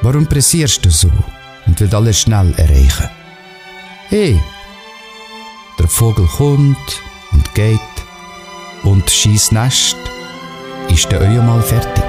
Warum pressierst du so und willst alles schnell erreichen? Hey, der Vogel kommt und geht und scheiss Nest ist dann auch mal fertig.